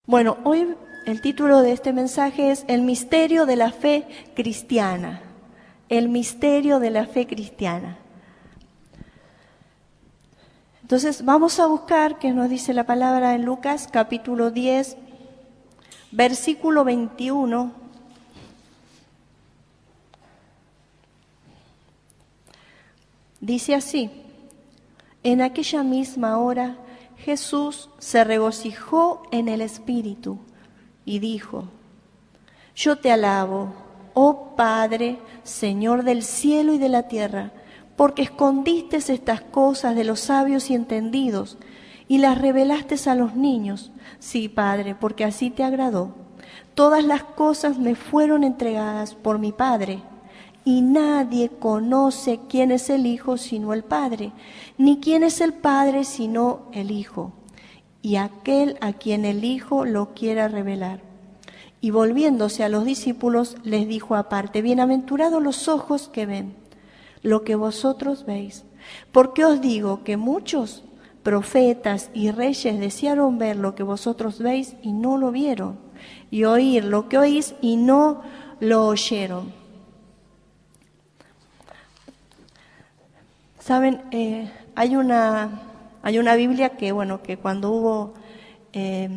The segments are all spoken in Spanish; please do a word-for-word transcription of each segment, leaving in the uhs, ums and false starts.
Bueno, hoy el título de este mensaje es El misterio de la fe cristiana. El misterio de la fe cristiana. Entonces vamos a buscar qué nos dice la palabra en Lucas capítulo diez, versículo veintiuno. Dice así: en aquella misma hora Jesús se regocijó en el Espíritu y dijo: yo te alabo, oh Padre, Señor del cielo y de la tierra, porque escondiste estas cosas de los sabios y entendidos y las revelaste a los niños. Sí, Padre, porque así te agradó. Todas las cosas me fueron entregadas por mi Padre, y nadie conoce quién es el Hijo sino el Padre, ni quién es el Padre sino el Hijo, y aquel a quien el Hijo lo quiera revelar. Y volviéndose a los discípulos, les dijo aparte: bienaventurados los ojos que ven lo que vosotros veis, porque os digo que muchos profetas y reyes desearon ver lo que vosotros veis y no lo vieron, y oír lo que oís y no lo oyeron. Saben, eh, hay una hay una Biblia que, bueno, que cuando hubo eh,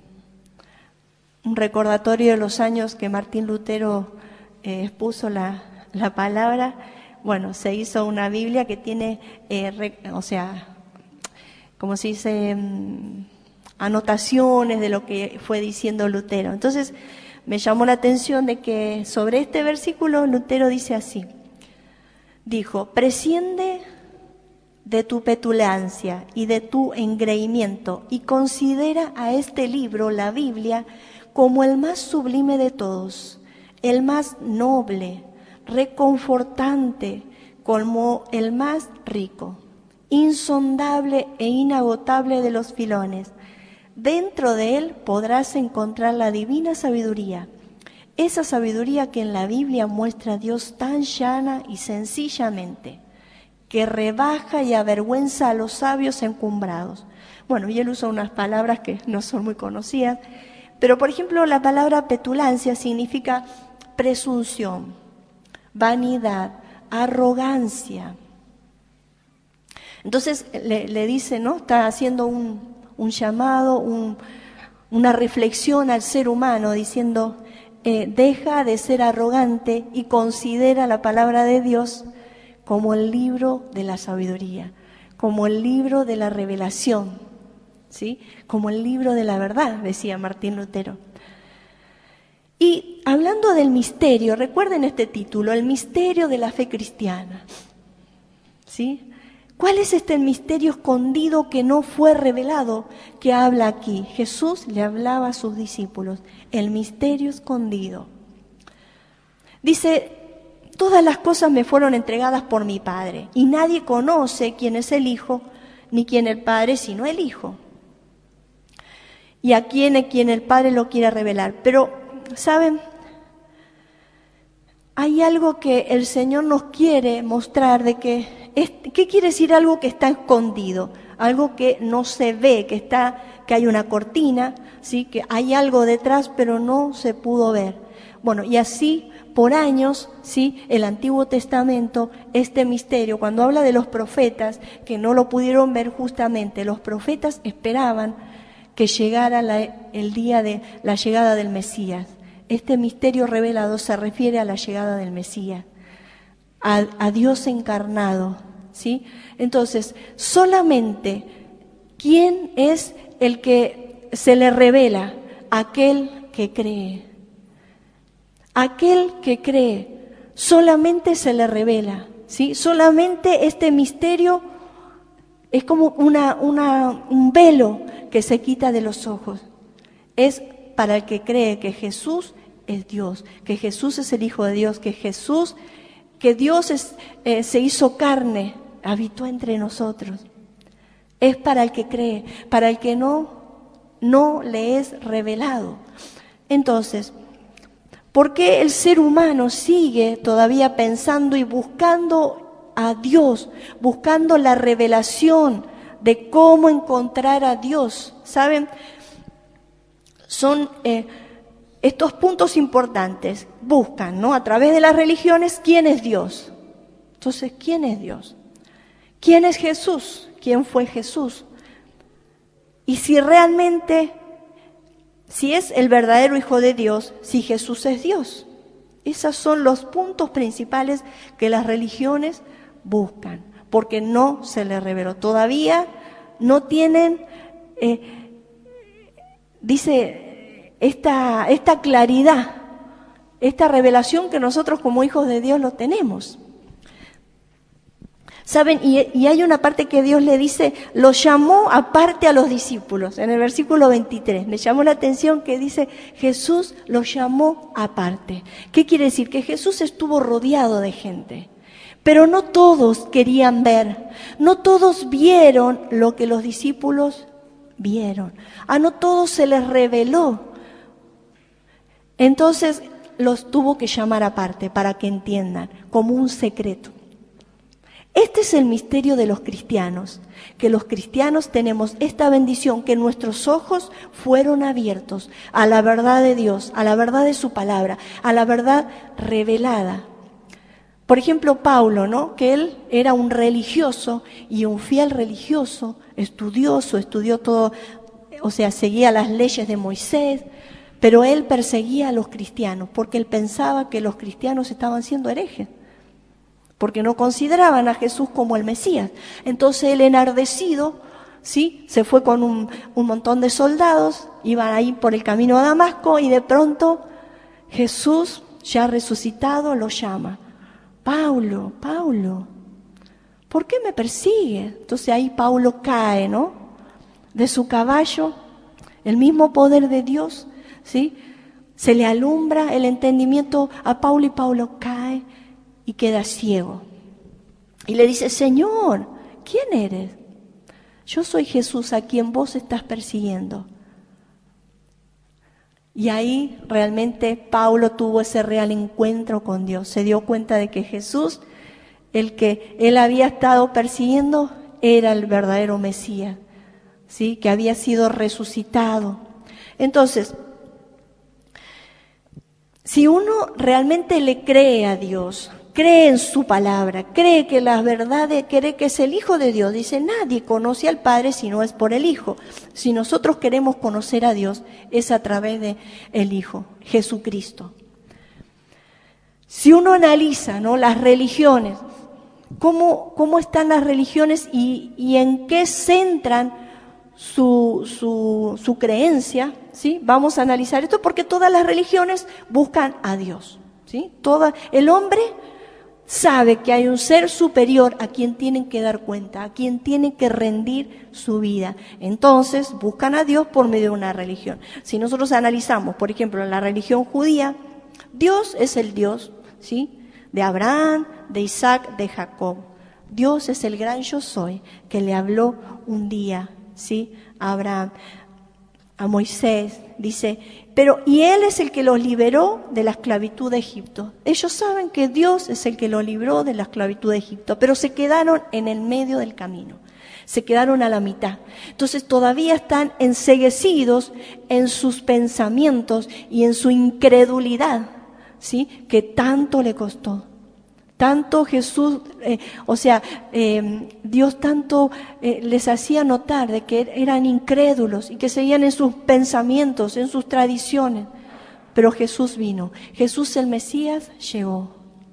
un recordatorio de los años que Martín Lutero eh, expuso la, la palabra, bueno, se hizo una Biblia que tiene, eh, re, o sea, como se dice, um, anotaciones de lo que fue diciendo Lutero. Entonces, me llamó la atención de que sobre este versículo Lutero dice así: dijo, presciende de tu petulancia y de tu engreimiento y considera a este libro, la Biblia, como el más sublime de todos, el más noble, reconfortante, como el más rico, insondable e inagotable de los filones. Dentro de él podrás encontrar la divina sabiduría, esa sabiduría que en la Biblia muestra a Dios tan llana y sencillamente, que rebaja y avergüenza a los sabios encumbrados. Bueno, y él usa unas palabras que no son muy conocidas, pero por ejemplo la palabra petulancia significa presunción, vanidad, arrogancia. Entonces le, le dice, ¿no? Está haciendo un, un llamado, un, una reflexión al ser humano, diciendo, eh, deja de ser arrogante y considera la palabra de Dios como el libro de la sabiduría, como el libro de la revelación, ¿sí? Como el libro de la verdad, decía Martín Lutero. Y hablando del misterio, recuerden este título, el misterio de la fe cristiana, ¿sí? ¿Cuál es este misterio escondido que no fue revelado que habla aquí? Jesús le hablaba a sus discípulos, el misterio escondido. Dice: todas las cosas me fueron entregadas por mi Padre, y nadie conoce quién es el Hijo, ni quién el Padre, sino el Hijo. Y a quién es quien el Padre lo quiera revelar. Pero, ¿saben? Hay algo que el Señor nos quiere mostrar de que, es, ¿qué quiere decir algo que está escondido? Algo que no se ve, que está, que hay una cortina, ¿sí? Que hay algo detrás, pero no se pudo ver. Bueno, y así por años, ¿sí? El Antiguo Testamento, este misterio, cuando habla de los profetas, que no lo pudieron ver justamente, los profetas esperaban que llegara la, el día de la llegada del Mesías. Este misterio revelado se refiere a la llegada del Mesías, a, a Dios encarnado, ¿sí? Entonces, solamente, ¿quién es el que se le revela? Aquel que cree. Aquel que cree, solamente se le revela, ¿sí? Solamente este misterio es como una, una, un velo que se quita de los ojos. Es para el que cree que Jesús es Dios, que Jesús es el Hijo de Dios, que Jesús, que Dios es, eh, se hizo carne, habitó entre nosotros. Es para el que cree, para el que no, no le es revelado. Entonces, ¿por qué el ser humano sigue todavía pensando y buscando a Dios, buscando la revelación de cómo encontrar a Dios? ¿Saben? son eh, estos puntos importantes. Buscan, ¿no?, a través de las religiones, ¿quién es Dios? Entonces, ¿quién es Dios? ¿Quién es Jesús? ¿Quién fue Jesús? Y si realmente, si es el verdadero Hijo de Dios, si Jesús es Dios. Esos son los puntos principales que las religiones buscan, porque no se les reveló. Todavía no tienen, eh, dice, esta, esta claridad, esta revelación que nosotros como hijos de Dios lo tenemos. ¿Saben? Y, y hay una parte que Dios le dice, lo llamó aparte a los discípulos, en el versículo veintitrés. Me llamó la atención que dice, Jesús los llamó aparte. ¿Qué quiere decir? Que Jesús estuvo rodeado de gente, pero no todos querían ver, no todos vieron lo que los discípulos vieron. A no todos se les reveló. Entonces los tuvo que llamar aparte para que entiendan, como un secreto. Este es el misterio de los cristianos, que los cristianos tenemos esta bendición, que nuestros ojos fueron abiertos a la verdad de Dios, a la verdad de su palabra, a la verdad revelada. Por ejemplo, Pablo, ¿no?, que él era un religioso y un fiel religioso, estudioso, estudió todo, o sea, seguía las leyes de Moisés, pero él perseguía a los cristianos porque él pensaba que los cristianos estaban siendo herejes, porque no consideraban a Jesús como el Mesías. Entonces él, enardecido, ¿sí?, se fue con un, un montón de soldados, iban ahí por el camino a Damasco, y de pronto Jesús, ya resucitado, lo llama. Paulo, Paulo, ¿por qué me persigue? Entonces ahí Paulo cae, ¿no?, de su caballo, el mismo poder de Dios, ¿sí?, se le alumbra el entendimiento a Paulo y Paulo cae y queda ciego. Y le dice, Señor, ¿quién eres? Yo soy Jesús a quien vos estás persiguiendo. Y ahí realmente Paulo tuvo ese real encuentro con Dios. Se dio cuenta de que Jesús, el que él había estado persiguiendo, era el verdadero Mesías, ¿sí?, que había sido resucitado. Entonces, si uno realmente le cree a Dios, cree en su palabra, cree que las verdades, cree que es el Hijo de Dios. Dice, nadie conoce al Padre si no es por el Hijo. Si nosotros queremos conocer a Dios, es a través de el Hijo, Jesucristo. Si uno analiza, ¿no?, las religiones, cómo, cómo están las religiones y, y en qué centran su, su, su creencia, ¿sí? Vamos a analizar esto porque todas las religiones buscan a Dios, ¿sí? Toda, el hombre sabe que hay un ser superior a quien tienen que dar cuenta, a quien tienen que rendir su vida. Entonces buscan a Dios por medio de una religión. Si nosotros analizamos, por ejemplo, en la religión judía, Dios es el Dios, ¿sí?, de Abraham, de Isaac, de Jacob. Dios es el gran yo soy que le habló un día, ¿sí?, a Abraham, a Moisés, dice, pero y Él es el que los liberó de la esclavitud de Egipto. Ellos saben que Dios es el que los libró de la esclavitud de Egipto, pero se quedaron en el medio del camino, se quedaron a la mitad. Entonces todavía están enceguecidos en sus pensamientos y en su incredulidad, ¿sí?, que tanto le costó. Tanto Jesús, eh, o sea, eh, Dios tanto eh, les hacía notar de que eran incrédulos y que seguían en sus pensamientos, en sus tradiciones. Pero Jesús vino, Jesús el Mesías llegó.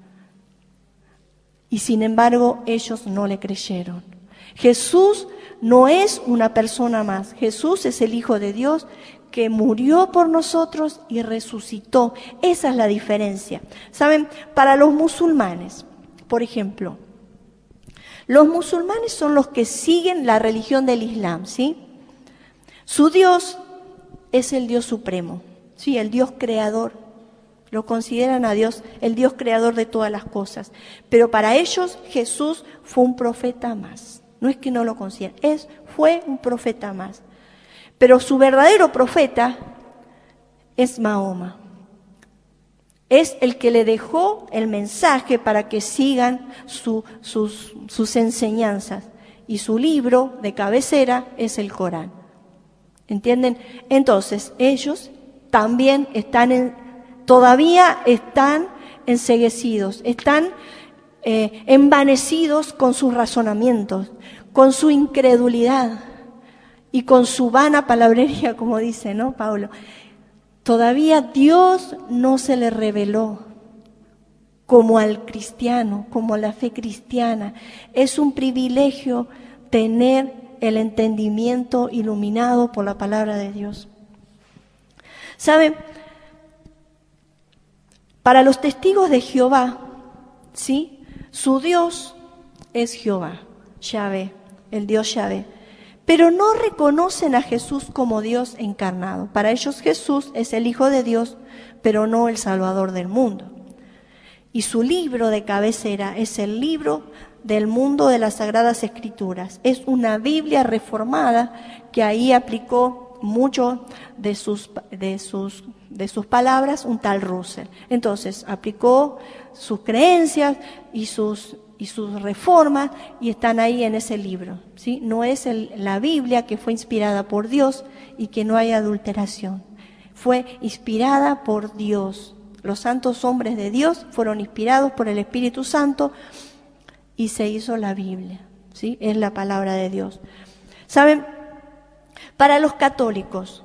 Y sin embargo ellos no le creyeron. Jesús no es una persona más, Jesús es el Hijo de Dios que murió por nosotros y resucitó. Esa es la diferencia. ¿Saben? Para los musulmanes, por ejemplo, los musulmanes son los que siguen la religión del Islam, ¿sí? Su Dios es el Dios supremo, ¿sí?, el Dios creador. Lo consideran a Dios el Dios creador de todas las cosas. Pero para ellos Jesús fue un profeta más. No es que no lo consideren, es, fue un profeta más. Pero su verdadero profeta es Mahoma. Es el que le dejó el mensaje para que sigan su, sus, sus enseñanzas. Y su libro de cabecera es el Corán. ¿Entienden? Entonces, ellos también están en, todavía están enceguecidos, están eh, envanecidos con sus razonamientos, con su incredulidad y con su vana palabrería, como dice, ¿no, Pablo? Todavía Dios no se le reveló como al cristiano, como a la fe cristiana. Es un privilegio tener el entendimiento iluminado por la palabra de Dios. ¿Saben? Para los testigos de Jehová, ¿sí? Su Dios es Jehová, Yahvé, el Dios Yahvé. Pero no reconocen a Jesús como Dios encarnado. Para ellos Jesús es el Hijo de Dios, pero no el Salvador del mundo. Y su libro de cabecera es el libro del mundo de las Sagradas Escrituras. Es una Biblia reformada que ahí aplicó mucho de sus, de sus, de sus palabras un tal Russell. Entonces aplicó sus creencias y sus, y sus reformas y están ahí en ese libro, ¿sí? No es el, la Biblia que fue inspirada por Dios y que no hay adulteración. Fue inspirada por Dios. Los santos hombres de Dios fueron inspirados por el Espíritu Santo y se hizo la Biblia, ¿sí? Es la palabra de Dios. ¿Saben? Para los católicos,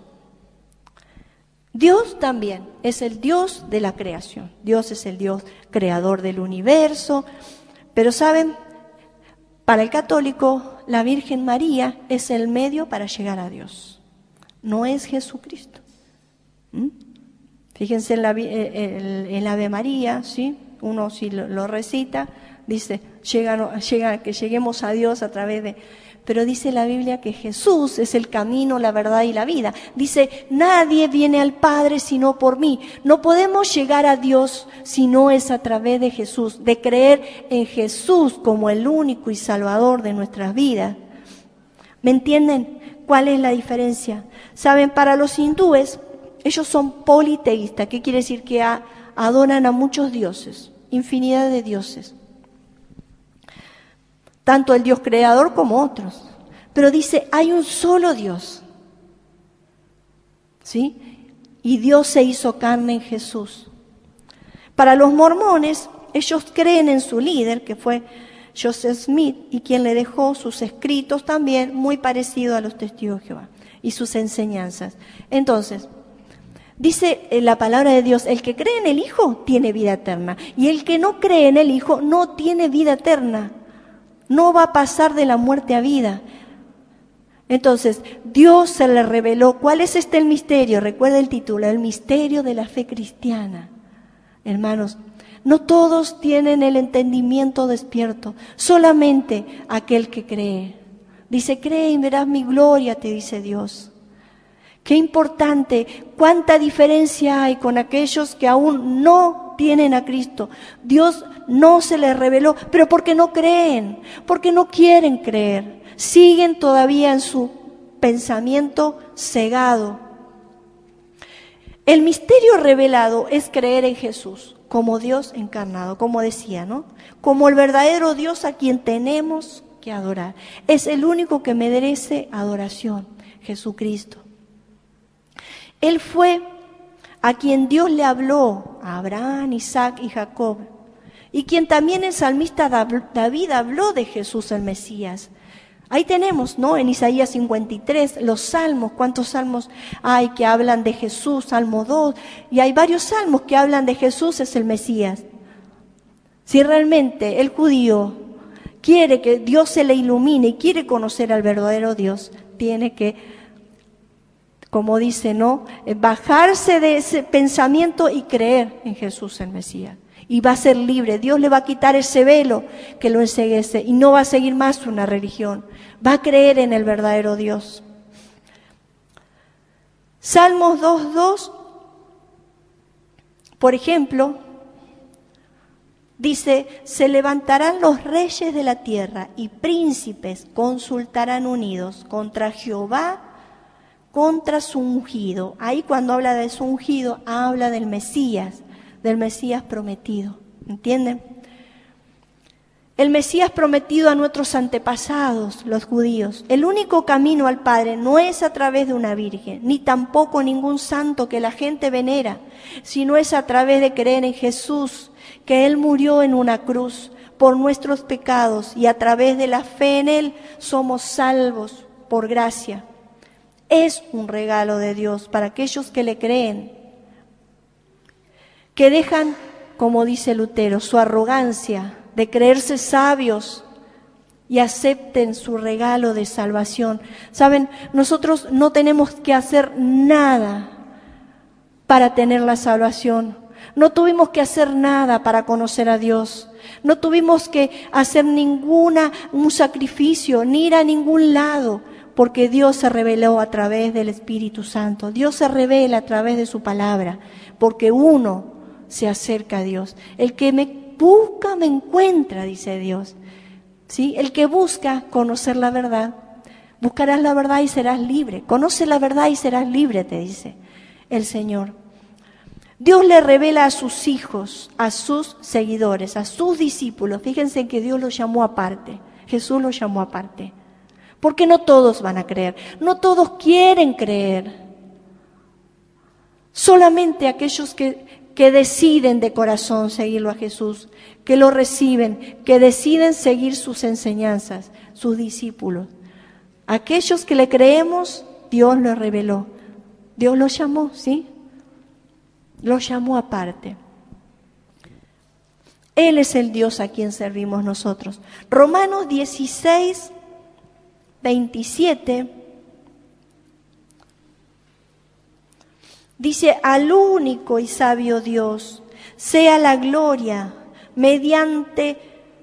Dios también es el Dios de la creación. Dios es el Dios creador del universo. Pero ¿saben? Para el católico, la Virgen María es el medio para llegar a Dios. No es Jesucristo. ¿Mm? Fíjense en, la, en el Ave María, ¿sí? Uno si lo, lo recita, dice, llega, llega, que lleguemos a Dios a través de... Pero dice la Biblia que Jesús es el camino, la verdad y la vida. Dice, nadie viene al Padre sino por mí. No podemos llegar a Dios si no es a través de Jesús, de creer en Jesús como el único y salvador de nuestras vidas. ¿Me entienden cuál es la diferencia? Saben, para los hindúes, ellos son politeístas. ¿Qué quiere decir? Que a, adoran a muchos dioses, infinidad de dioses. Tanto el Dios creador como otros. Pero dice, hay un solo Dios. ¿Sí? Y Dios se hizo carne en Jesús. Para los mormones, ellos creen en su líder, que fue Joseph Smith, y quien le dejó sus escritos también, muy parecido a los testigos de Jehová, y sus enseñanzas. Entonces, dice la palabra de Dios, el que cree en el Hijo tiene vida eterna, y el que no cree en el Hijo no tiene vida eterna. No va a pasar de la muerte a vida. Entonces, Dios se le reveló. ¿Cuál es este el misterio? Recuerda el título, el misterio de la fe cristiana. Hermanos, no todos tienen el entendimiento despierto, solamente aquel que cree. Dice, cree y verás mi gloria, te dice Dios. Qué importante, cuánta diferencia hay con aquellos que aún no tienen a Cristo. Dios no se les reveló, pero porque no creen, porque no quieren creer. Siguen todavía en su pensamiento cegado. El misterio revelado es creer en Jesús como Dios encarnado, como decía, ¿no? Como el verdadero Dios a quien tenemos que adorar. Es el único que merece adoración, Jesucristo. Él fue a quien Dios le habló, a Abraham, Isaac y Jacob, y quien también el salmista David habló de Jesús el Mesías. Ahí tenemos, ¿no? En Isaías cincuenta y tres, los salmos, ¿cuántos salmos hay que hablan de Jesús? Salmo dos, y hay varios salmos que hablan de Jesús es el Mesías. Si realmente el judío quiere que Dios se le ilumine y quiere conocer al verdadero Dios, tiene que, como dice, ¿no? Bajarse de ese pensamiento y creer en Jesús el Mesías. Y va a ser libre. Dios le va a quitar ese velo que lo enceguece y no va a seguir más una religión. Va a creer en el verdadero Dios. Salmos dos dos, por ejemplo, dice, se levantarán los reyes de la tierra y príncipes consultarán unidos contra Jehová, contra su ungido. Ahí cuando habla de su ungido, habla del Mesías, del Mesías prometido. ¿Entienden? El Mesías prometido a nuestros antepasados, los judíos. El único camino al Padre no es a través de una virgen, ni tampoco ningún santo que la gente venera, sino es a través de creer en Jesús, que Él murió en una cruz por nuestros pecados y a través de la fe en Él somos salvos por gracia. Es un regalo de Dios para aquellos que le creen, que dejan, como dice Lutero, su arrogancia de creerse sabios y acepten su regalo de salvación. Saben, nosotros no tenemos que hacer nada para tener la salvación. No tuvimos que hacer nada para conocer a Dios. No tuvimos que hacer ninguna, un sacrificio, ni ir a ningún lado, porque Dios se reveló a través del Espíritu Santo. Dios se revela a través de su palabra, porque uno se acerca a Dios. El que me busca, me encuentra, dice Dios. ¿Sí? El que busca conocer la verdad, buscarás la verdad y serás libre. Conoce la verdad y serás libre, te dice el Señor. Dios le revela a sus hijos, a sus seguidores, a sus discípulos. Fíjense que Dios los llamó aparte. Jesús los llamó aparte. Porque no todos van a creer. No todos quieren creer. Solamente aquellos que, que deciden de corazón seguirlo a Jesús, que lo reciben, que deciden seguir sus enseñanzas, sus discípulos. Aquellos que le creemos, Dios los reveló. Dios los llamó, ¿sí? Los llamó aparte. Él es el Dios a quien servimos nosotros. Romanos dieciséis, veintisiete dice: al único y sabio Dios sea la gloria mediante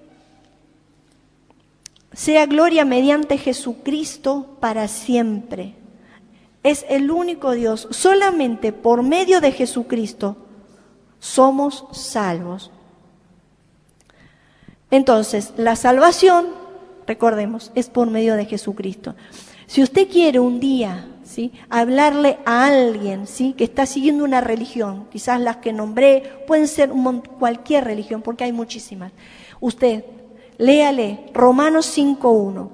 sea gloria mediante Jesucristo para siempre. Es el único Dios. Solamente por medio de Jesucristo somos salvos. Entonces, la salvación, recordemos, es por medio de Jesucristo. Si usted quiere un día, ¿sí?, hablarle a alguien, ¿sí?, que está siguiendo una religión, quizás las que nombré, pueden ser un, cualquier religión, porque hay muchísimas. Usted, léale Romanos cinco uno,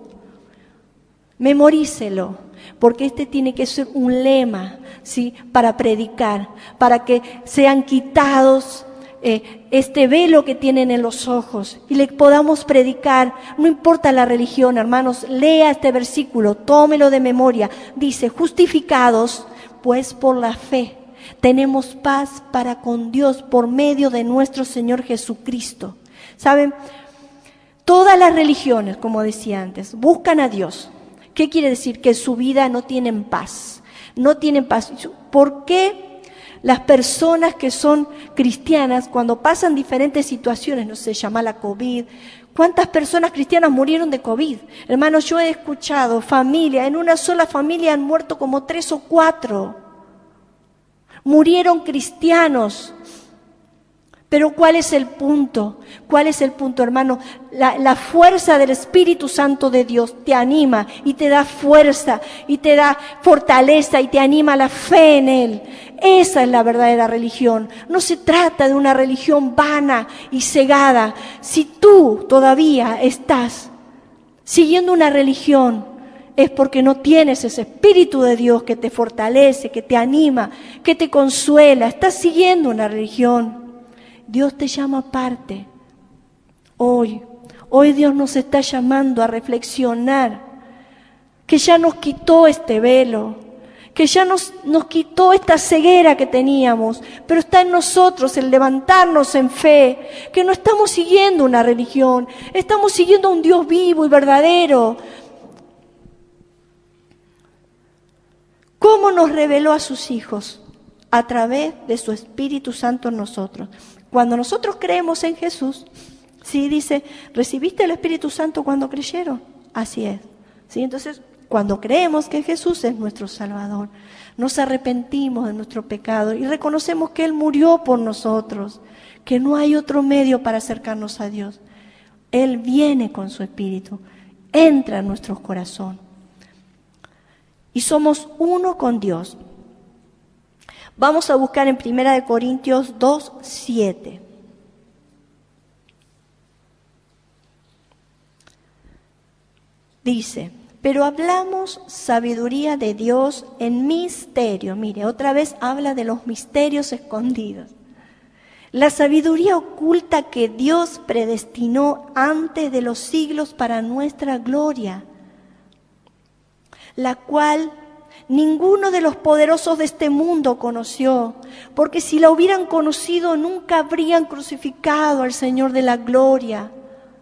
memorícelo, porque este tiene que ser un lema, ¿sí?, para predicar, para que sean quitados eh, este velo que tienen en los ojos y le podamos predicar. No importa la religión, hermanos, lea este versículo, tómelo de memoria. Dice: justificados pues por la fe, tenemos paz para con Dios por medio de nuestro Señor Jesucristo. ¿Saben? Todas las religiones, como decía antes, buscan a Dios. ¿Qué quiere decir? Que su vida no tienen paz. No tienen paz. ¿Por qué las personas que son cristianas, cuando pasan diferentes situaciones, no sé, llama la COVID, cuántas personas cristianas murieron de COVID? Hermanos, yo he escuchado familia, en una sola familia han muerto como tres o cuatro. Murieron cristianos. Pero ¿cuál es el punto? ¿Cuál es el punto, hermano? La, la fuerza del Espíritu Santo de Dios te anima y te da fuerza y te da fortaleza y te anima la fe en Él. Esa es la verdadera religión. No se trata de una religión vana y cegada. Si tú todavía estás siguiendo una religión, es porque no tienes ese Espíritu de Dios que te fortalece, que te anima, que te consuela. Estás siguiendo una religión. Dios te llama aparte. Hoy, hoy Dios nos está llamando a reflexionar, que ya nos quitó este velo, que ya nos, nos quitó esta ceguera que teníamos, pero está en nosotros el levantarnos en fe, que no estamos siguiendo una religión, estamos siguiendo a un Dios vivo y verdadero. ¿Cómo nos reveló a sus hijos? A través de su Espíritu Santo en nosotros. Cuando nosotros creemos en Jesús, sí, dice, ¿recibiste el Espíritu Santo cuando creyeron? Así es. ¿Sí? Entonces, cuando creemos que Jesús es nuestro Salvador, nos arrepentimos de nuestro pecado y reconocemos que Él murió por nosotros, que no hay otro medio para acercarnos a Dios. Él viene con su Espíritu, entra en nuestro corazón y somos uno con Dios. Vamos a buscar en Primera de Corintios dos, siete. Dice, pero hablamos sabiduría de Dios en misterio. Mire, otra vez habla de los misterios escondidos. La sabiduría oculta que Dios predestinó antes de los siglos para nuestra gloria, la cual ninguno de los poderosos de este mundo conoció, porque si la hubieran conocido nunca habrían crucificado al Señor de la gloria.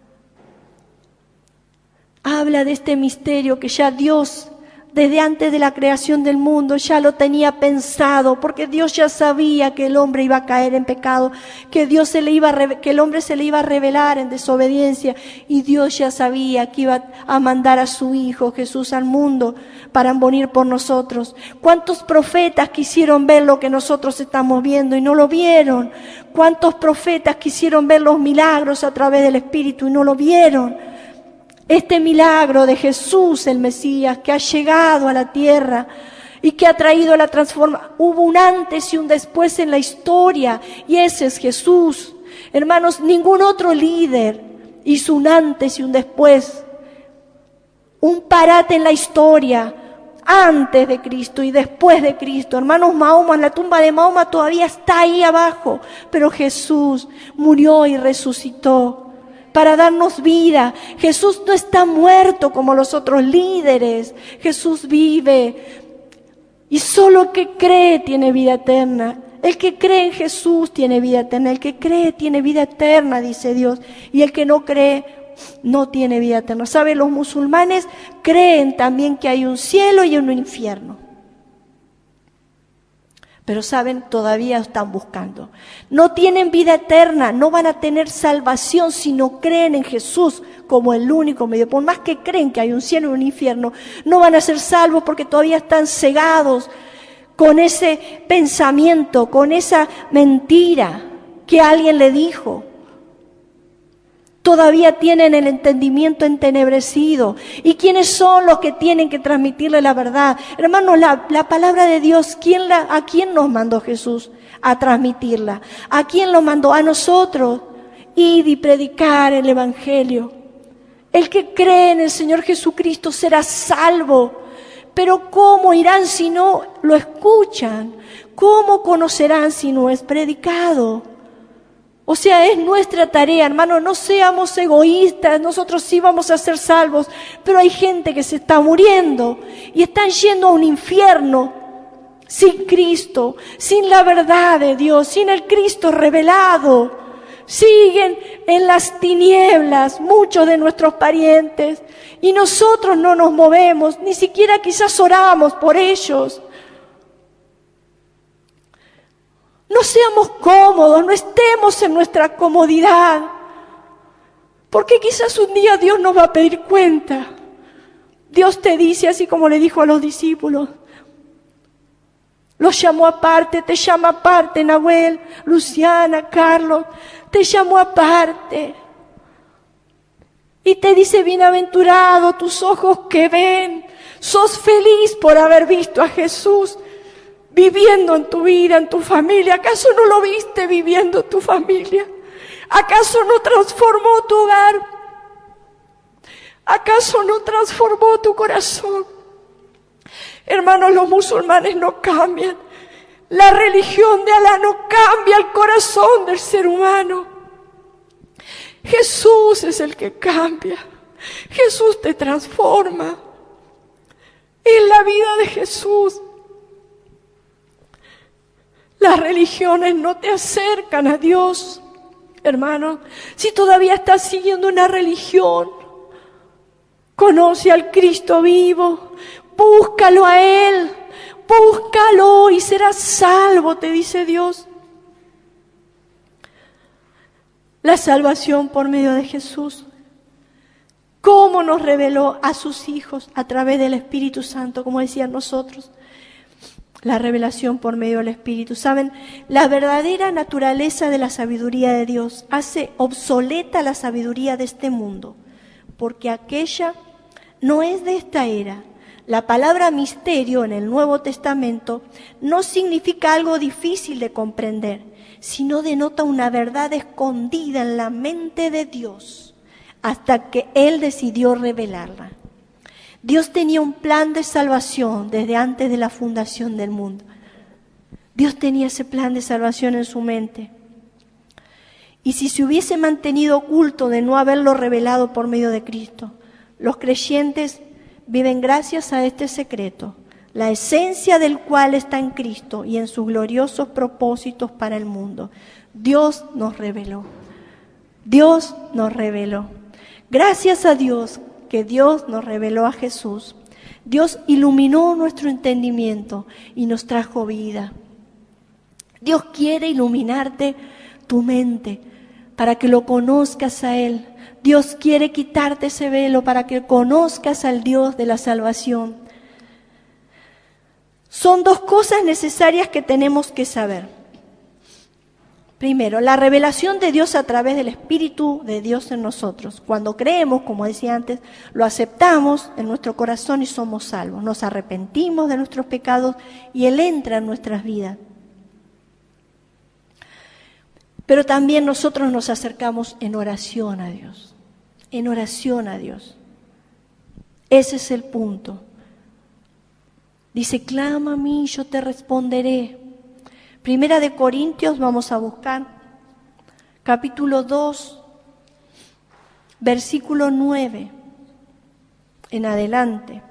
Habla de este misterio que ya Dios, desde antes de la creación del mundo, ya lo tenía pensado, porque Dios ya sabía que el hombre iba a caer en pecado, que Dios se le iba a, que el hombre se le iba a rebelar en desobediencia, y Dios ya sabía que iba a mandar a su Hijo Jesús al mundo para morir por nosotros. ¿Cuántos profetas quisieron ver lo que nosotros estamos viendo y no lo vieron? ¿Cuántos profetas quisieron ver los milagros a través del Espíritu y no lo vieron? Este milagro de Jesús, el Mesías, que ha llegado a la tierra y que ha traído la transformación. Hubo un antes y un después en la historia, y ese es Jesús. Hermanos, ningún otro líder hizo un antes y un después. Un parate en la historia, antes de Cristo y después de Cristo. Hermanos, Mahoma, la tumba de Mahoma todavía está ahí abajo, pero Jesús murió y resucitó para darnos vida. Jesús no está muerto como los otros líderes. Jesús vive. Y solo el que cree tiene vida eterna. El que cree en Jesús tiene vida eterna. El que cree tiene vida eterna, dice Dios. Y el que no cree no tiene vida eterna. ¿Saben? Los musulmanes creen también que hay un cielo y un infierno. Pero saben, todavía están buscando. No tienen vida eterna, no van a tener salvación si no creen en Jesús como el único medio. Por más que creen que hay un cielo y un infierno, no van a ser salvos porque todavía están cegados con ese pensamiento, con esa mentira que alguien le dijo. Todavía tienen el entendimiento entenebrecido. ¿Y quiénes son los que tienen que transmitirle la verdad? Hermanos, la, la palabra de Dios, ¿quién la, ¿a quién nos mandó Jesús a transmitirla? ¿A quién lo mandó? A nosotros. Id y predicar el Evangelio. El que cree en el Señor Jesucristo será salvo. Pero ¿cómo irán si no lo escuchan? ¿Cómo conocerán si no es predicado? O sea, es nuestra tarea, hermano, no seamos egoístas, nosotros sí vamos a ser salvos, pero hay gente que se está muriendo y están yendo a un infierno sin Cristo, sin la verdad de Dios, sin el Cristo revelado. Siguen en las tinieblas muchos de nuestros parientes y nosotros no nos movemos, ni siquiera quizás oramos por ellos. No seamos cómodos, no estemos en nuestra comodidad, porque quizás un día Dios nos va a pedir cuenta. Dios te dice, así como le dijo a los discípulos, los llamó aparte, te llama aparte, Nahuel, Luciana, Carlos, te llamó aparte. Y te dice, bienaventurado tus ojos que ven, sos feliz por haber visto a Jesús viviendo en tu vida, en tu familia. ¿Acaso no lo viste viviendo en tu familia? ¿Acaso no transformó tu hogar? ¿Acaso no transformó tu corazón? Hermanos, los musulmanes no cambian. La religión de Alá no cambia el corazón del ser humano. Jesús es el que cambia. Jesús te transforma. Es la vida de Jesús. Las religiones no te acercan a Dios, hermano. Si todavía estás siguiendo una religión, conoce al Cristo vivo, búscalo a Él, búscalo y serás salvo, te dice Dios. La salvación por medio de Jesús. ¿Cómo nos reveló a sus hijos? A través del Espíritu Santo, como decían nosotros. La revelación por medio del Espíritu. ¿Saben? La verdadera naturaleza de la sabiduría de Dios hace obsoleta la sabiduría de este mundo, porque aquella no es de esta era. La palabra misterio en el Nuevo Testamento no significa algo difícil de comprender, sino denota una verdad escondida en la mente de Dios hasta que Él decidió revelarla. Dios tenía un plan de salvación desde antes de la fundación del mundo. Dios tenía ese plan de salvación en su mente. Y si se hubiese mantenido oculto de no haberlo revelado por medio de Cristo, los creyentes viven gracias a este secreto, la esencia del cual está en Cristo y en sus gloriosos propósitos para el mundo. Dios nos reveló. Dios nos reveló. Gracias a Dios que Dios nos reveló a Jesús. Dios iluminó nuestro entendimiento y nos trajo vida. Dios quiere iluminarte tu mente para que lo conozcas a Él. Dios quiere quitarte ese velo para que conozcas al Dios de la salvación. Son dos cosas necesarias que tenemos que saber. Primero, la revelación de Dios a través del Espíritu de Dios en nosotros. Cuando creemos, como decía antes, lo aceptamos en nuestro corazón y somos salvos. Nos arrepentimos de nuestros pecados y Él entra en nuestras vidas. Pero también nosotros nos acercamos en oración a Dios. En oración a Dios. Ese es el punto. Dice, clama a mí, yo te responderé. Primera de Corintios, vamos a buscar, capítulo dos, versículo nueve, en adelante.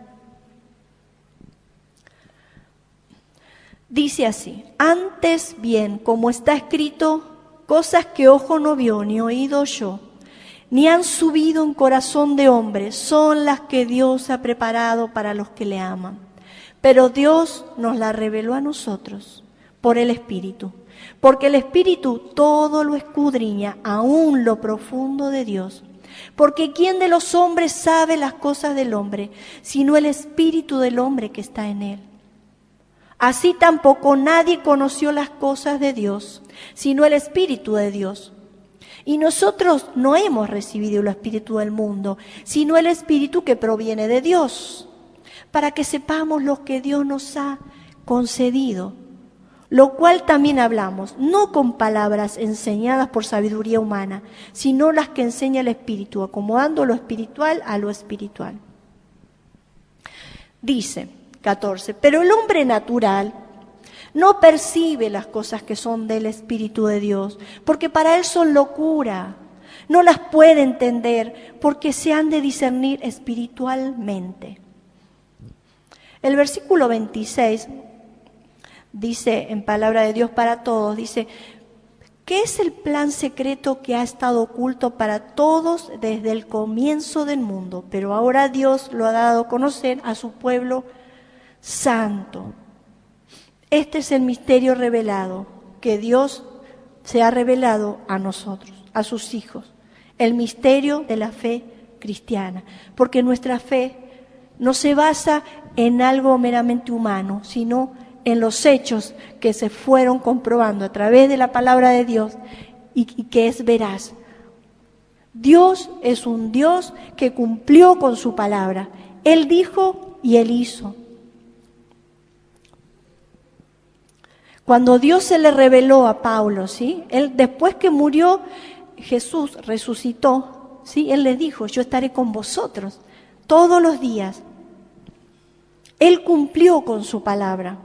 Dice así, antes bien, como está escrito, cosas que ojo no vio ni oído oyó, ni han subido en corazón de hombre, son las que Dios ha preparado para los que le aman. Pero Dios nos la reveló a nosotros por el Espíritu, porque el Espíritu todo lo escudriña, aún lo profundo de Dios. Porque ¿quién de los hombres sabe las cosas del hombre, sino el Espíritu del hombre que está en él? Así tampoco nadie conoció las cosas de Dios, sino el Espíritu de Dios. Y nosotros no hemos recibido el Espíritu del mundo, sino el Espíritu que proviene de Dios, para que sepamos lo que Dios nos ha concedido. Lo cual también hablamos, no con palabras enseñadas por sabiduría humana, sino las que enseña el Espíritu, acomodando lo espiritual a lo espiritual. Dice, catorce, pero el hombre natural no percibe las cosas que son del Espíritu de Dios, porque para él son locura. No las puede entender, porque se han de discernir espiritualmente. El versículo veintiséis dice en palabra de Dios para todos, dice, ¿qué es el plan secreto que ha estado oculto para todos desde el comienzo del mundo? Pero ahora Dios lo ha dado a conocer a su pueblo santo. Este es el misterio revelado, que Dios se ha revelado a nosotros, a sus hijos. El misterio de la fe cristiana, porque nuestra fe no se basa en algo meramente humano, sino en los hechos que se fueron comprobando a través de la palabra de Dios y, y que es veraz. Dios es un Dios que cumplió con su palabra. Él dijo y Él hizo. Cuando Dios se le reveló a Pablo, ¿sí? Él, después que murió, Jesús resucitó, ¿sí? Él les dijo, yo estaré con vosotros todos los días. Él cumplió con su palabra.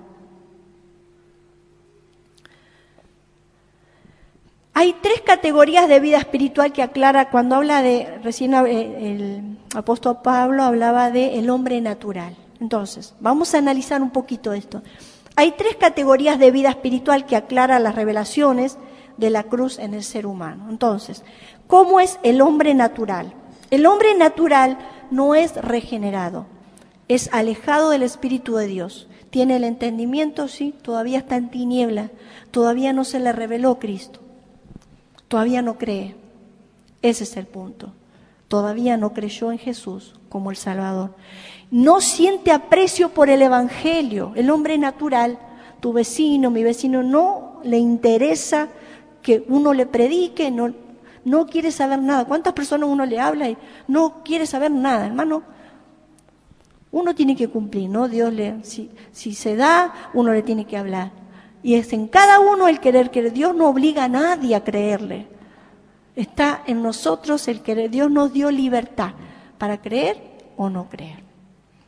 Hay tres categorías de vida espiritual que aclara cuando habla de, recién el apóstol Pablo hablaba de el hombre natural. Entonces, vamos a analizar un poquito esto. Hay tres categorías de vida espiritual que aclara las revelaciones de la cruz en el ser humano. Entonces, ¿cómo es el hombre natural? El hombre natural no es regenerado, es alejado del Espíritu de Dios. Tiene el entendimiento, sí, todavía está en tiniebla, todavía no se le reveló Cristo. Todavía no cree. Ese es el punto. Todavía no creyó en Jesús como el Salvador. No siente aprecio por el Evangelio. El hombre natural, tu vecino, mi vecino, no le interesa que uno le predique, no, no quiere saber nada. ¿Cuántas personas uno le habla y no quiere saber nada, hermano? Uno tiene que cumplir, ¿no? Dios le, si, si se da, uno le tiene que hablar. Y es en cada uno el querer que Dios no obliga a nadie a creerle. Está en nosotros el querer. Dios nos dio libertad para creer o no creer.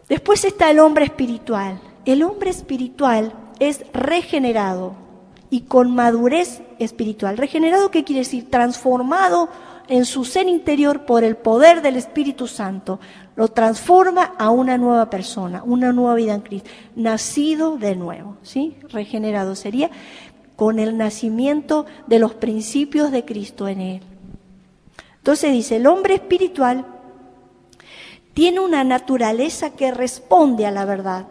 Después está el hombre espiritual. El hombre espiritual es regenerado y con madurez espiritual. ¿Regenerado qué quiere decir? Transformado en su ser interior por el poder del Espíritu Santo. Lo transforma a una nueva persona, una nueva vida en Cristo. Nacido de nuevo, ¿sí? Regenerado sería con el nacimiento de los principios de Cristo en él. Entonces dice, el hombre espiritual tiene una naturaleza que responde a la verdad.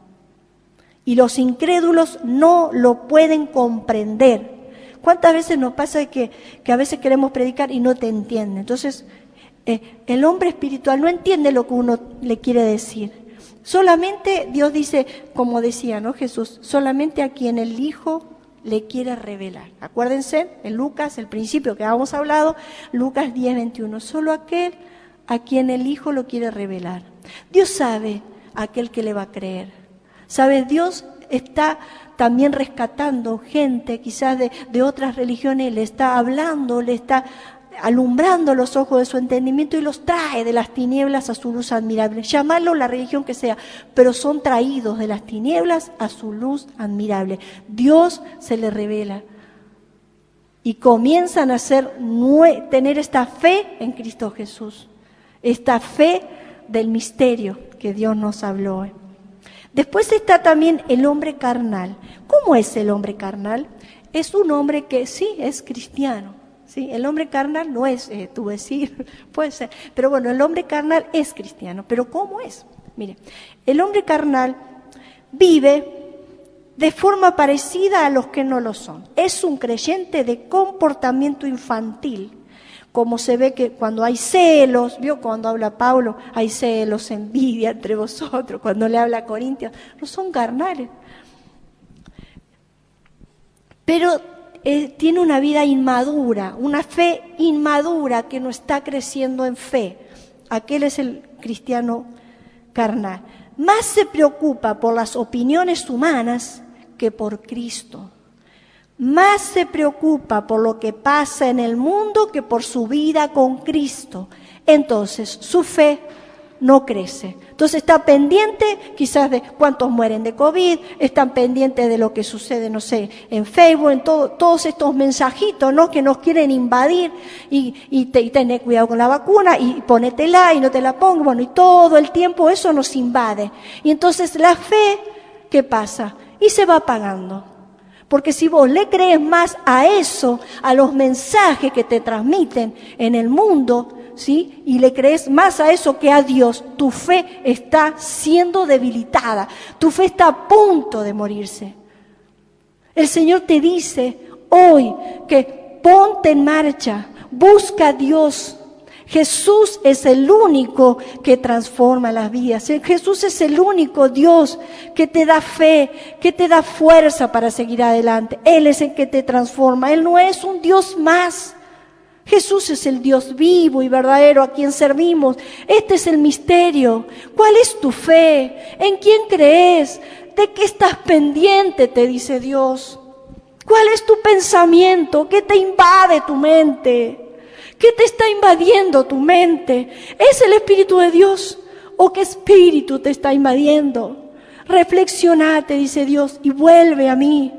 Y los incrédulos no lo pueden comprender. ¿Cuántas veces nos pasa que, que a veces queremos predicar y no te entienden? Entonces, eh, el hombre espiritual no entiende lo que uno le quiere decir. Solamente Dios dice, como decía, ¿no? Jesús, solamente a quien el Hijo le quiere revelar. Acuérdense, en Lucas, el principio que habíamos hablado, Lucas diez, veintiuno, solo aquel a quien el Hijo lo quiere revelar. Dios sabe a aquel que le va a creer. ¿Sabes? Dios está también rescatando gente quizás de, de otras religiones, le está hablando, le está alumbrando los ojos de su entendimiento y los trae de las tinieblas a su luz admirable. Llamarlo la religión que sea, pero son traídos de las tinieblas a su luz admirable. Dios se les revela y comienzan a ser, tener esta fe en Cristo Jesús, esta fe del misterio que Dios nos habló. Después está también el hombre carnal. ¿Cómo es el hombre carnal? Es un hombre que sí es cristiano. ¿Sí? El hombre carnal no es eh, tu vecino, puede ser. Pero bueno, el hombre carnal es cristiano. ¿Pero cómo es? Mire, el hombre carnal vive de forma parecida a los que no lo son. Es un creyente de comportamiento infantil. Como se ve que cuando hay celos, ¿vio? Cuando habla Pablo, hay celos, envidia entre vosotros. Cuando le habla a Corintios, no son carnales. Pero eh, tiene una vida inmadura, una fe inmadura que no está creciendo en fe. Aquel es el cristiano carnal. Más se preocupa por las opiniones humanas que por Cristo. Más se preocupa por lo que pasa en el mundo que por su vida con Cristo. Entonces, su fe no crece. Entonces está pendiente quizás de cuántos mueren de COVID, están pendientes de lo que sucede, no sé, en Facebook, en todo, todos estos mensajitos, ¿no? Que nos quieren invadir y, y, te, y tener cuidado con la vacuna y ponétela y no te la pongo. Bueno, y todo el tiempo eso nos invade. Y entonces la fe, ¿qué pasa? Y se va apagando. Porque si vos le crees más a eso, a los mensajes que te transmiten en el mundo, ¿sí? Y le crees más a eso que a Dios, tu fe está siendo debilitada, tu fe está a punto de morirse. El Señor te dice hoy que ponte en marcha, busca a Dios. Jesús es el único que transforma las vidas. Jesús es el único Dios que te da fe, que te da fuerza para seguir adelante. Él es el que te transforma. Él no es un Dios más. Jesús es el Dios vivo y verdadero a quien servimos. Este es el misterio. ¿Cuál es tu fe? ¿En quién crees? ¿De qué estás pendiente? Te dice Dios. ¿Cuál es tu pensamiento? ¿Qué te invade tu mente? ¿Qué te está invadiendo tu mente? ¿Es el Espíritu de Dios o qué espíritu te está invadiendo? Reflexionate, dice Dios, y vuelve a mí.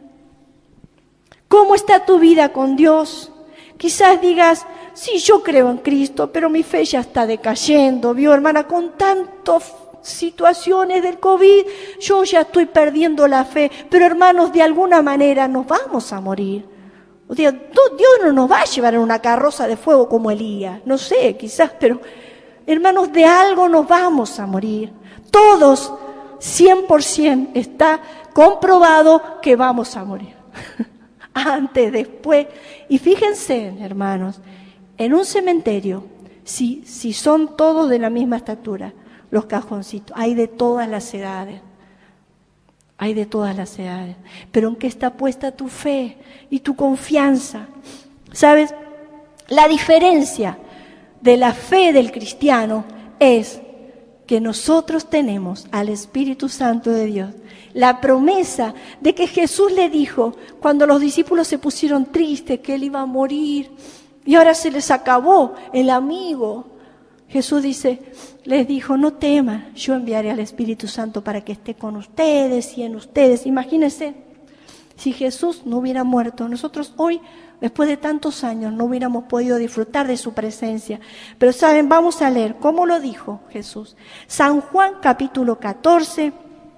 ¿Cómo está tu vida con Dios? Quizás digas, sí, yo creo en Cristo, pero mi fe ya está decayendo. ¿Vio, hermana? Con tantas situaciones del COVID, yo ya estoy perdiendo la fe. Pero hermanos, de alguna manera nos vamos a morir. O sea, Dios no nos va a llevar en una carroza de fuego como Elías. No sé, quizás, pero hermanos, de algo nos vamos a morir. Todos, cien por ciento, está comprobado que vamos a morir. Antes, después. Y fíjense, hermanos, en un cementerio, si, si son todos de la misma estatura, los cajoncitos, hay de todas las edades. Hay de todas las edades. Pero ¿en qué está puesta tu fe y tu confianza? ¿Sabes? La diferencia de la fe del cristiano es que nosotros tenemos al Espíritu Santo de Dios. La promesa de que Jesús le dijo cuando los discípulos se pusieron tristes que Él iba a morir y ahora se les acabó el amigo Jesús dice, les dijo, no teman, yo enviaré al Espíritu Santo para que esté con ustedes y en ustedes. Imagínense, si Jesús no hubiera muerto, nosotros hoy, después de tantos años, no hubiéramos podido disfrutar de su presencia. Pero saben, vamos a leer cómo lo dijo Jesús. San Juan capítulo catorce,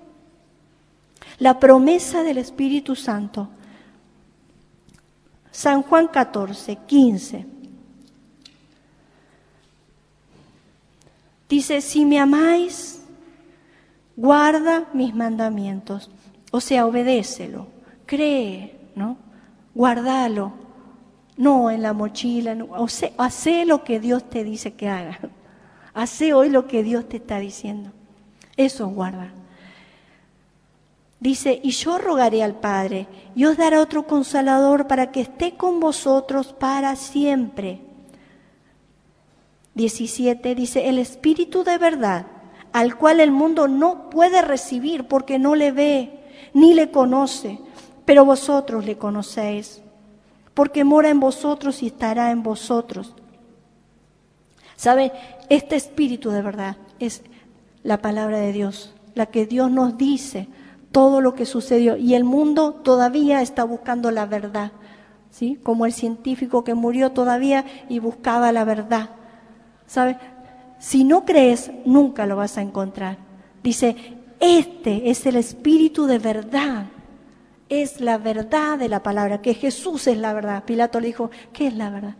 la promesa del Espíritu Santo. San Juan catorce, quince. Dice, si me amáis, guarda mis mandamientos. O sea, obedécelo, cree, ¿no? Guardalo, no en la mochila. No. O sea, hacé lo que Dios te dice que haga. Hacé hoy lo que Dios te está diciendo. Eso guarda. Dice, y yo rogaré al Padre, y os dará otro Consolador para que esté con vosotros para siempre. diecisiete dice, el Espíritu de verdad, al cual el mundo no puede recibir porque no le ve, ni le conoce, pero vosotros le conocéis, porque mora en vosotros y estará en vosotros. ¿Sabe? Este Espíritu de verdad es la palabra de Dios, la que Dios nos dice todo lo que sucedió, y el mundo todavía está buscando la verdad, ¿sí? Como el científico que murió todavía y buscaba la verdad. ¿Sabes? Si no crees, nunca lo vas a encontrar. Dice, este es el Espíritu de verdad. Es la verdad de la palabra, que Jesús es la verdad. Pilato le dijo, ¿qué es la verdad?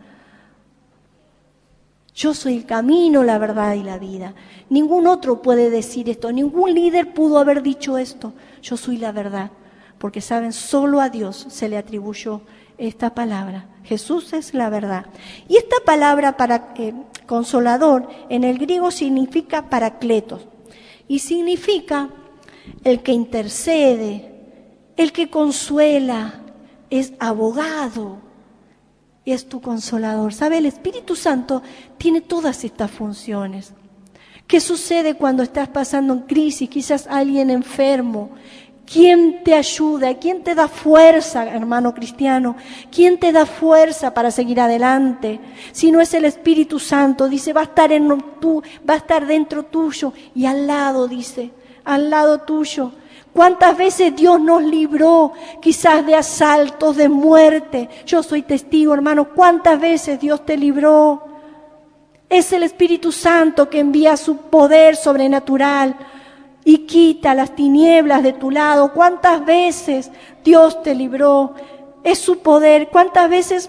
Yo soy el camino, la verdad y la vida. Ningún otro puede decir esto, ningún líder pudo haber dicho esto. Yo soy la verdad. Porque saben, solo a Dios se le atribuyó esta palabra. Jesús es la verdad. Y esta palabra para eh, consolador en el griego significa paracletos. Y significa el que intercede, el que consuela, es abogado, es tu consolador. ¿Sabe? El Espíritu Santo tiene todas estas funciones. ¿Qué sucede cuando estás pasando en crisis? Quizás alguien enfermo. ¿Quién te ayuda? ¿Quién te da fuerza, hermano cristiano? ¿Quién te da fuerza para seguir adelante? Si no es el Espíritu Santo, dice, va a estar en tú, va a estar dentro tuyo y al lado, dice, al lado tuyo. ¿Cuántas veces Dios nos libró quizás de asaltos, de muerte? Yo soy testigo, hermano, ¿cuántas veces Dios te libró? Es el Espíritu Santo que envía su poder sobrenatural y quita las tinieblas de tu lado. ¿Cuántas veces Dios te libró? Es su poder. ¿Cuántas veces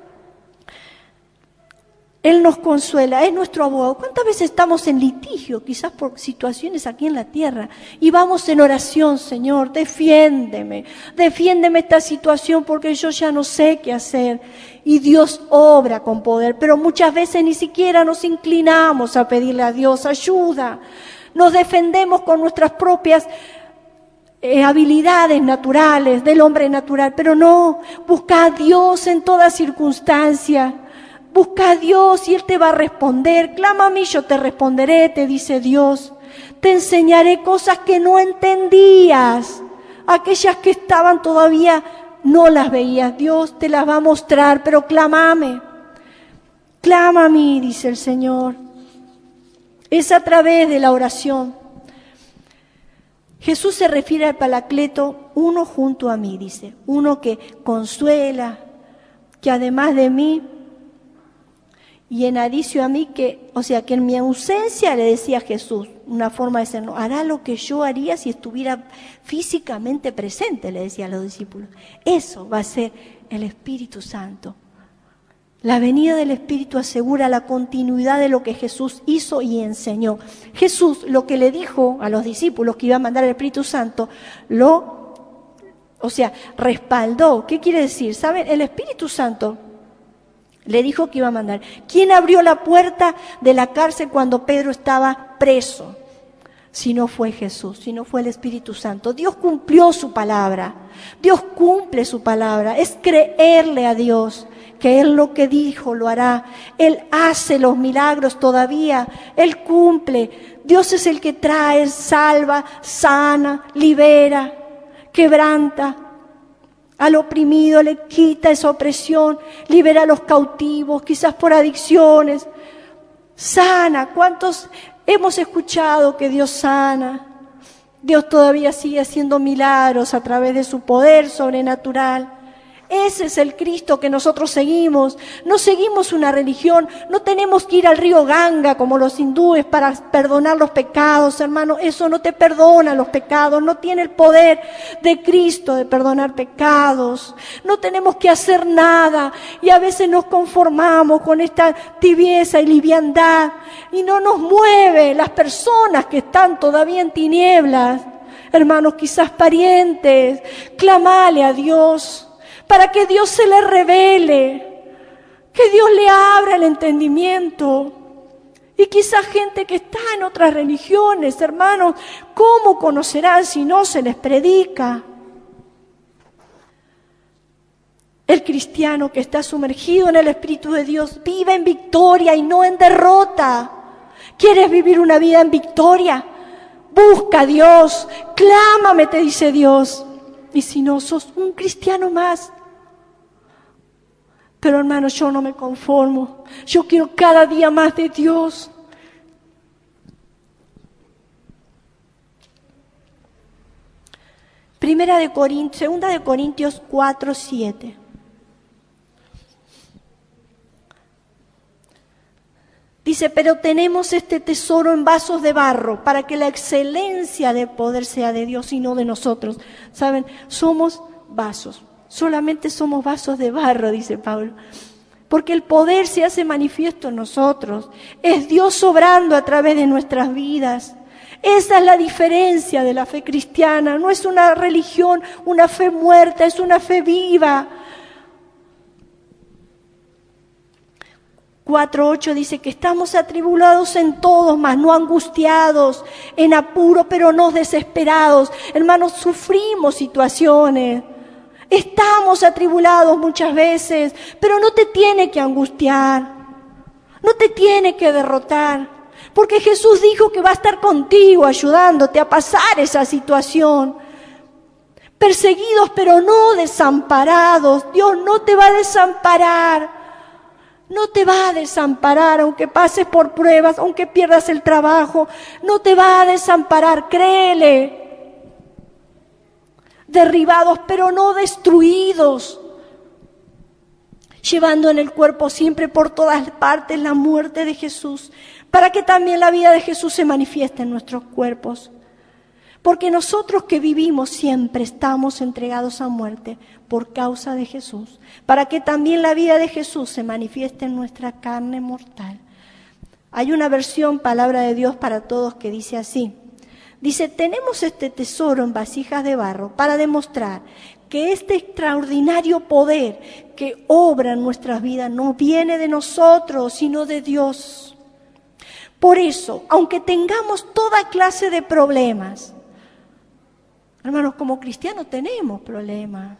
Él nos consuela? Es nuestro abogado. ¿Cuántas veces estamos en litigio, quizás por situaciones aquí en la tierra, y vamos en oración? Señor, defiéndeme, defiéndeme esta situación porque yo ya no sé qué hacer. Y Dios obra con poder, pero muchas veces ni siquiera nos inclinamos a pedirle a Dios ayuda. Nos defendemos con nuestras propias eh, habilidades naturales, del hombre natural, pero no, busca a Dios en toda circunstancia. Busca a Dios y Él te va a responder. Clama a mí, yo te responderé, te dice Dios. Te enseñaré cosas que no entendías. Aquellas que estaban todavía no las veías. Dios te las va a mostrar, pero clámame. Clama a mí, dice el Señor. Es a través de la oración. Jesús se refiere al Paracleto, uno junto a mí, dice. Uno que consuela, que además de mí, y en adicio a mí, que, o sea, que en mi ausencia, le decía Jesús, una forma de ser, no, hará lo que yo haría si estuviera físicamente presente, le decía a los discípulos. Eso va a ser el Espíritu Santo. La venida del Espíritu asegura la continuidad de lo que Jesús hizo y enseñó. Jesús, lo que le dijo a los discípulos que iba a mandar el Espíritu Santo, lo, o sea, respaldó. ¿Qué quiere decir? ¿Saben? El Espíritu Santo le dijo que iba a mandar. ¿Quién abrió la puerta de la cárcel cuando Pedro estaba preso? Si no fue Jesús, si no fue el Espíritu Santo. Dios cumplió su palabra. Dios cumple su palabra. Es creerle a Dios, que Él lo que dijo lo hará. Él hace los milagros todavía. Él cumple. Dios es el que trae, salva, sana, libera, quebranta. Al oprimido le quita esa opresión, libera a los cautivos, quizás por adicciones, sana. ¿Cuántos hemos escuchado que Dios sana? Dios todavía sigue haciendo milagros a través de su poder sobrenatural. Ese es el Cristo que nosotros seguimos. No seguimos una religión, no tenemos que ir al río Ganga como los hindúes para perdonar los pecados, hermano. Eso no te perdona los pecados, no tiene el poder de Cristo de perdonar pecados. No tenemos que hacer nada y a veces nos conformamos con esta tibieza y liviandad y no nos mueve las personas que están todavía en tinieblas. Hermanos, quizás parientes, clamale a Dios para que Dios se le revele, que Dios le abra el entendimiento. Y quizás gente que está en otras religiones, hermanos, ¿cómo conocerán si no se les predica? El cristiano que está sumergido en el Espíritu de Dios vive en victoria y no en derrota. ¿Quieres vivir una vida en victoria? Busca a Dios, clámame, te dice Dios. Y si no, sos un cristiano más. Pero hermanos, yo no me conformo. Yo quiero cada día más de Dios. Primera de Corintios, segunda de Corintios cuatro, siete. Dice, pero tenemos este tesoro en vasos de barro para que la excelencia del poder sea de Dios y no de nosotros. ¿Saben? Somos vasos. Solamente somos vasos de barro, dice Pablo. Porque el poder se hace manifiesto en nosotros. Es Dios obrando a través de nuestras vidas. Esa es la diferencia de la fe cristiana. No es una religión, una fe muerta, es una fe viva. cuatro ocho dice que estamos atribulados en todos, mas no angustiados, en apuro, pero no desesperados. Hermanos, sufrimos situaciones. Estamos atribulados muchas veces, pero no te tiene que angustiar, no te tiene que derrotar, porque Jesús dijo que va a estar contigo ayudándote a pasar esa situación. Perseguidos pero no desamparados, Dios no te va a desamparar, no te va a desamparar aunque pases por pruebas, aunque pierdas el trabajo, no te va a desamparar, créele. Derribados pero no destruidos, llevando en el cuerpo siempre por todas partes la muerte de Jesús, para que también la vida de Jesús se manifieste en nuestros cuerpos. Porque nosotros que vivimos siempre estamos entregados a muerte por causa de Jesús, para que también la vida de Jesús se manifieste en nuestra carne mortal. Hay una versión, Palabra de Dios para Todos, que dice así. Dice, tenemos este tesoro en vasijas de barro para demostrar que este extraordinario poder que obra en nuestras vidas no viene de nosotros, sino de Dios. Por eso, aunque tengamos toda clase de problemas, hermanos, como cristianos tenemos problemas,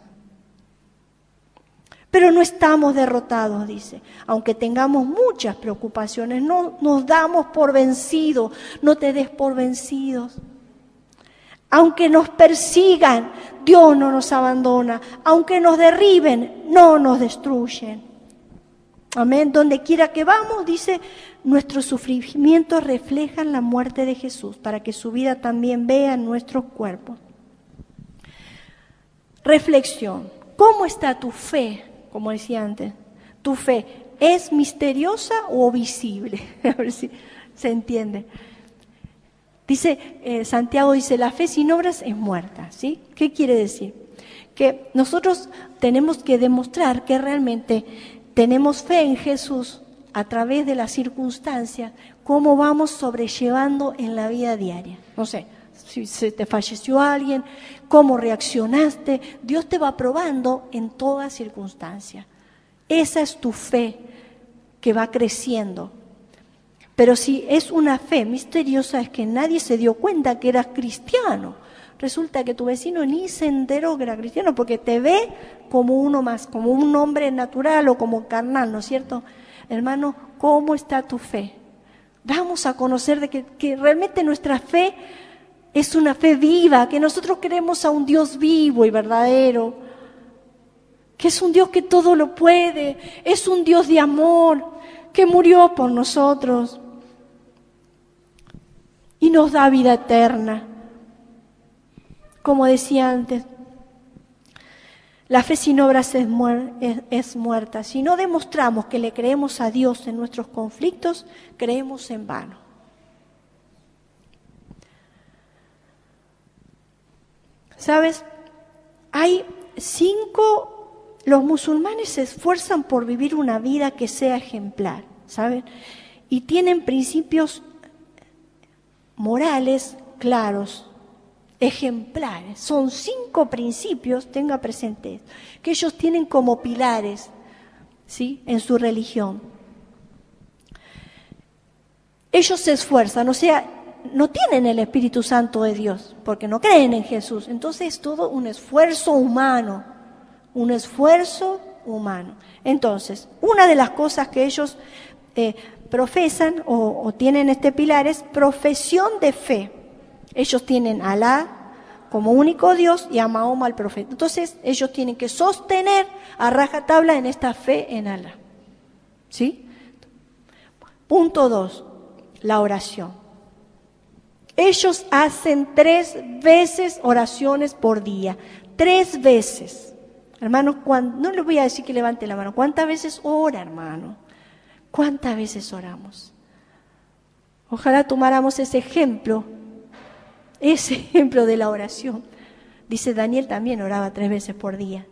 pero no estamos derrotados, dice. Aunque tengamos muchas preocupaciones, no nos damos por vencidos, no te des por vencidos. Aunque nos persigan, Dios no nos abandona. Aunque nos derriben, no nos destruyen. Amén. Donde quiera que vamos, dice, nuestros sufrimientos reflejan la muerte de Jesús, para que su vida también vea en nuestros cuerpos. Reflexión. ¿Cómo está tu fe? Como decía antes, ¿tu fe es misteriosa o visible? A ver si se entiende. Dice, eh, Santiago dice, la fe sin obras es muerta, ¿sí? ¿Qué quiere decir? Que nosotros tenemos que demostrar que realmente tenemos fe en Jesús a través de las circunstancias, cómo vamos sobrellevando en la vida diaria. No sé, si se te falleció alguien, cómo reaccionaste, Dios te va probando en toda circunstancia. Esa es tu fe que va creciendo. Pero si es una fe misteriosa, es que nadie se dio cuenta que eras cristiano. Resulta que tu vecino ni se enteró que era cristiano porque te ve como uno más, como un hombre natural o como carnal, ¿no es cierto? Hermano, ¿cómo está tu fe? Vamos a conocer de que, que realmente nuestra fe es una fe viva, que nosotros creemos a un Dios vivo y verdadero, que es un Dios que todo lo puede, es un Dios de amor, que murió por nosotros. nos da vida eterna. Como decía antes, la fe sin obras es, muer- es, es muerta. Si no demostramos que le creemos a Dios en nuestros conflictos, creemos en vano. ¿Sabes? Hay cinco, los musulmanes se esfuerzan por vivir una vida que sea ejemplar, ¿saben? Y tienen principios morales claros, ejemplares. Son cinco principios, tenga presente, que ellos tienen como pilares, ¿sí?, en su religión. Ellos se esfuerzan, o sea, no tienen el Espíritu Santo de Dios, porque no creen en Jesús. Entonces es todo un esfuerzo humano, un esfuerzo humano. Entonces, una de las cosas que ellos eh, profesan o, o tienen este pilar es profesión de fe. Ellos tienen a Alá como único Dios y a Mahoma el profeta. Entonces, ellos tienen que sostener a rajatabla en esta fe en Alá. ¿Sí? Punto dos, la oración. Ellos hacen tres veces oraciones por día. Tres veces. Hermanos, no les voy a decir que levante la mano. ¿Cuántas veces ora, hermano? ¿Cuántas veces oramos? Ojalá tomáramos ese ejemplo, ese ejemplo de la oración. Dice Daniel también oraba tres veces por día.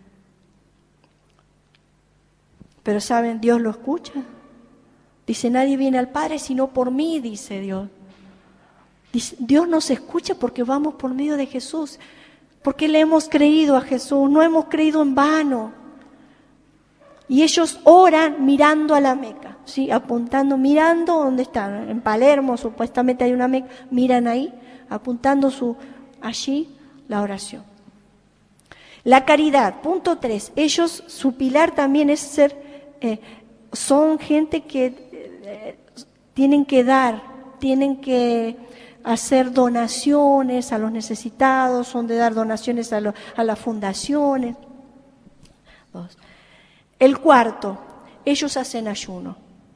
Pero ¿saben? Dios lo escucha. Dice, nadie viene al Padre sino por mí, dice Dios. Dice, Dios nos escucha porque vamos por medio de Jesús, porque le hemos creído a Jesús, no hemos creído en vano. Y ellos oran mirando a la Meca, ¿sí? Apuntando, mirando donde están. En Palermo supuestamente hay una Meca, miran ahí, apuntando su, allí la oración. La caridad, punto tres. Ellos, su pilar también es ser, eh, son gente que eh, tienen que dar, tienen que hacer donaciones a los necesitados, son de dar donaciones a, lo, a las fundaciones. Dos. El cuarto, ellos hacen ayuno.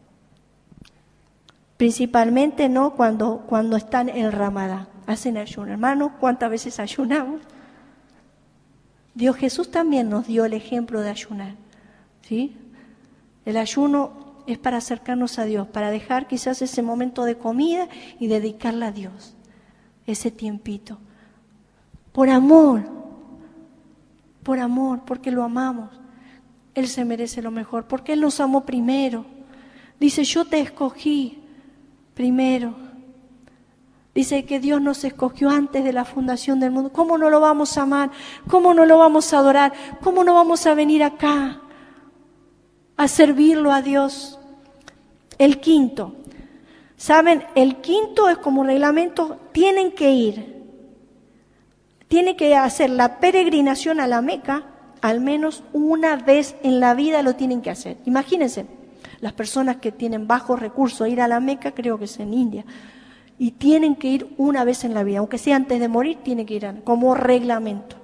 Principalmente no cuando, cuando están en Ramadán, hacen ayuno. Hermanos, ¿cuántas veces ayunamos? Dios Jesús también nos dio el ejemplo de ayunar, ¿sí? El ayuno es para acercarnos a Dios, para dejar quizás ese momento de comida y dedicarla a Dios, ese tiempito. Por amor, por amor, porque lo amamos. Él se merece lo mejor, porque Él nos amó primero. Dice, yo te escogí primero. Dice que Dios nos escogió antes de la fundación del mundo. ¿Cómo no lo vamos a amar? ¿Cómo no lo vamos a adorar? ¿Cómo no vamos a venir acá a servirlo a Dios? El quinto, ¿saben? El quinto es como reglamento, tienen que ir, tienen que hacer la peregrinación a la Meca, al menos una vez en la vida lo tienen que hacer. Imagínense, las personas que tienen bajos recursos, ir a la Meca, creo que es en India, y tienen que ir una vez en la vida, aunque sea antes de morir, tienen que ir como reglamento.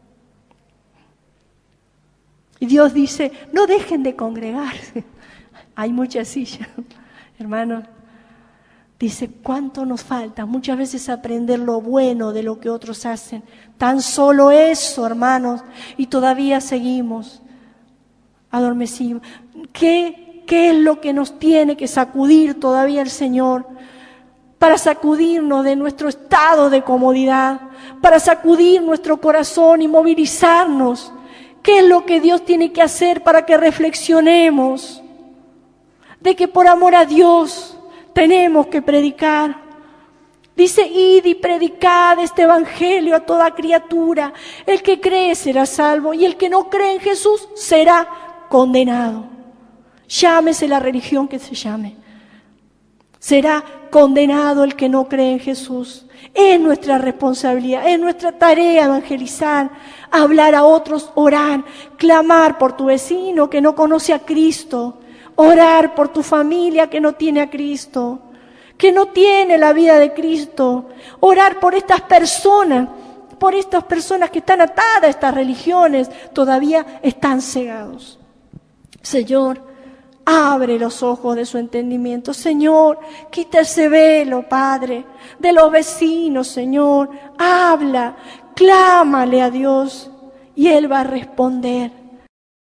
Y Dios dice, no dejen de congregarse. Hay muchas sillas, hermanos. Dice, ¿cuánto nos falta? Muchas veces aprender lo bueno de lo que otros hacen. Tan solo eso, hermanos, y todavía seguimos adormecidos. ¿Qué, qué es lo que nos tiene que sacudir todavía el Señor? Para sacudirnos de nuestro estado de comodidad, para sacudir nuestro corazón y movilizarnos. ¿Qué es lo que Dios tiene que hacer para que reflexionemos de que por amor a Dios tenemos que predicar? Dice, id y predicad este evangelio a toda criatura. El que cree será salvo y el que no cree en Jesús será condenado. Llámese la religión que se llame. Será condenado el que no cree en Jesús. Es nuestra responsabilidad, es nuestra tarea evangelizar, hablar a otros, orar, clamar por tu vecino que no conoce a Cristo, orar por tu familia que no tiene a Cristo, que no tiene la vida de Cristo, orar por estas personas, por estas personas que están atadas a estas religiones, todavía están cegados. Señor, Abre los ojos de su entendimiento. Señor, quita ese velo, Padre, de los vecinos, Señor. Habla, clámale a Dios y Él va a responder.